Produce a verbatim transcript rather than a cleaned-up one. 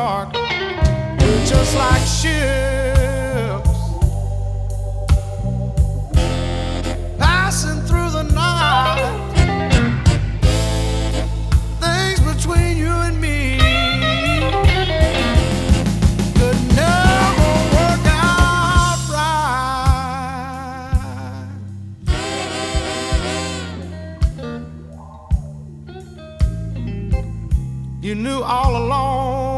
dark. We're just like ships passing through the night. Things between you and me could never work out right. You knew all along